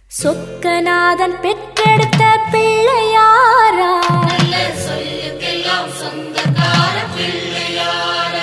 சொக்கநாதன் பெற்றெடுத்த பிள்ளையாரா, நல்ல சொல்லுக்கெல்லாம் சொந்தக்கார பிள்ளையாரா.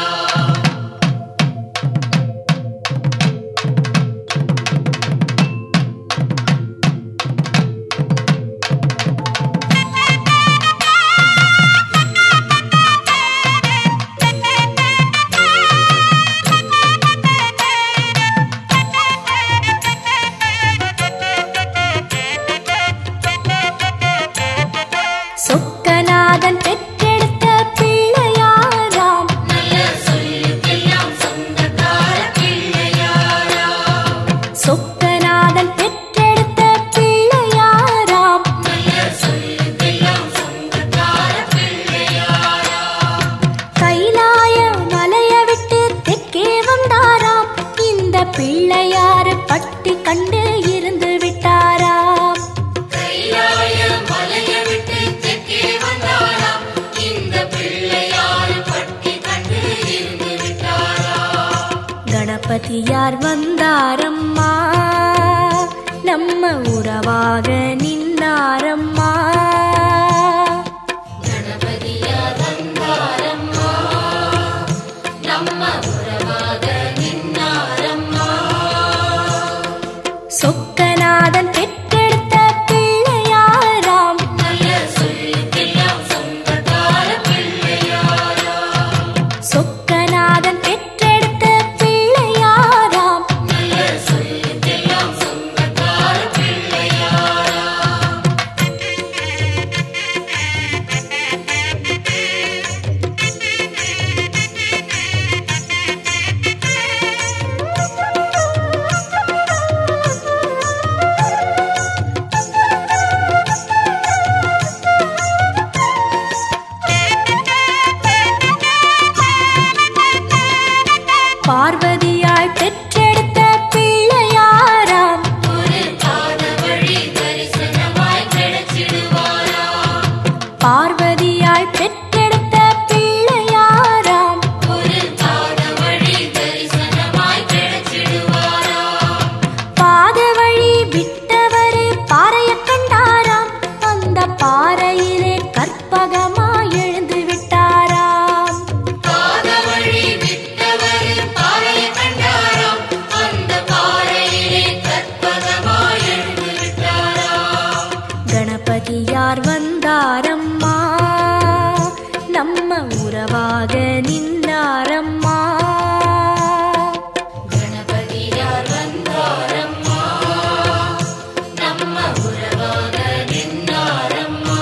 சொக்கநாதன் பெற்றெடுத்த பிள்ளையாராம், நல்ல சொல்லுக்கெல்லாம் சொந்தக்கார பிள்ளையாரா. சொக்கநாதன் பெற்றெடுத்த பிள்ளையாராம், நல்ல சொல்லுக்கெல்லாம் சொந்தக்கார பிள்ளையாரா. கைலாய மலைய விட்டு தெற்கே வந்தாராம், இந்த பிள்ளையாரு பட்டி கண்டு இருந்து விட்டாராம். கைலாய மலைய விட்டு தெற்கே வந்தாராம், இந்த பிள்ளையாரு பட்டி கண்டு இருந்து விட்டாரா. கணபதியார் வந்தாரம்மா, நம்ம உறவாக நின்னாரம்மா. கணபதியார் வந்தாரம்மா, நம்ம உறவாக நின்னாரம்மா. சொக்கநாதன் பெற்றெடுத்த பிள்ளையாராம், நல்ல சொல்லுக்கெல்லாம் சொந்தக்கார பிள்ளையாரா. சொக்கநாதன் பெற்றெடுத்த பிள்ளையாராம், நல்ல சொல்லுக்கெல்லாம் சொந்தக்கார பிள்ளையாரா. பார்வதியாய் பெற்றெடுத்த பிள்ளையாராம், ஒரு பாத வழி தரிசனமாய் கிடைச்சிடுவாரா. பார்வதியாய் பெற்றெடுத்த பிள்ளையாராம், ஒரு பாத வழி தரிசனமாய் கிடைச்சிடுவாரா. பாத வழி விட்டவரு பாறைய கண்டாராம், அந்த பாறையிலே கற்பகமாய் எழுந்து விட்டாராம். பாத வழி விட்டவர் பாறையை கண்டாராம், அந்த பாறையிலே கற்பகமாய் எழுந்து விட்டாராம். கணபதியார் வந்தாரம்மா, நம்ம உறவாக நின்னாரம்மா. கணபதியார் வந்தாரம்மா, நம்ம உறவாக நின்னாரம்மா.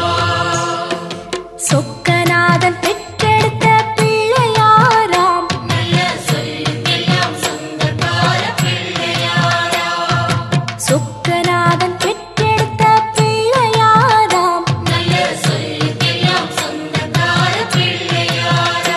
சொக்கநாதன் பெற்றெடுத்த பிள்ளையாராம், நல்ல சொல்லுக்கெல்லாம் சொந்தக்கார பிள்ளையாரா. சொக்கநாதன் பெற்றெடுத்த பிள்ளையாராம், நல்ல சொல்லுக்கெல்லாம் சொந்தக்கார பிள்ளையாரா.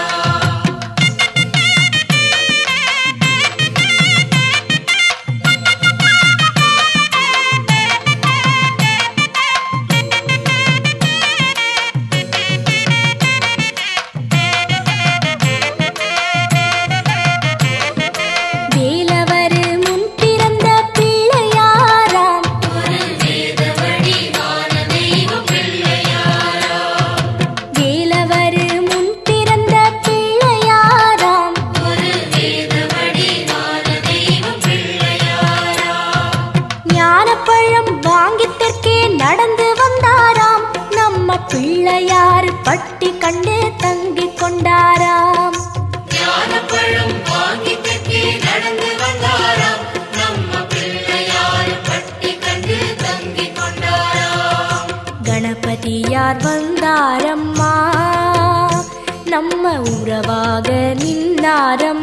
வேலவரு முன் பிறந்த பிள்ளையாராம், ஒரு வேத வடிவான தெய்வ பிள்ளையாரா. வேலவரு முன் பிறந்த பிள்ளையாராம், ஒரு வேத வடிவான தெய்வ பிள்ளையாரா. ஞானப்பழம் வாங்கி தெற்கே நடந்து வந்தாராம், நம்ம பிள்ளையார் பட்டி கண்டு தங்கிக் கொண்டாராம். ஞானப்பழம் வாங்கி தெற்கே நடந்து வந்தாராம், நம்ம பிள்ளையாரு பட்டி கண்டு தங்கிக் கொண்டாராம். கணபதியார் வந்தாரம்மா, நம்ம உறவாக நின்னாரம்மா.